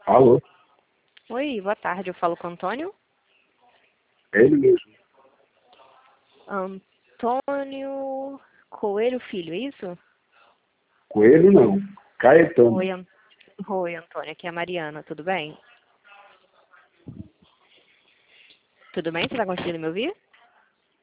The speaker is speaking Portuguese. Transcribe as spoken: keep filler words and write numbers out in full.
Alô? Oi, boa tarde. Eu falo com o Antônio? É ele mesmo. Antônio Coelho Filho, é isso? Coelho não. Caetano. Oi, An... Oi, Antônio. Aqui é a Mariana. Tudo bem? Tudo bem? Você está conseguindo me ouvir?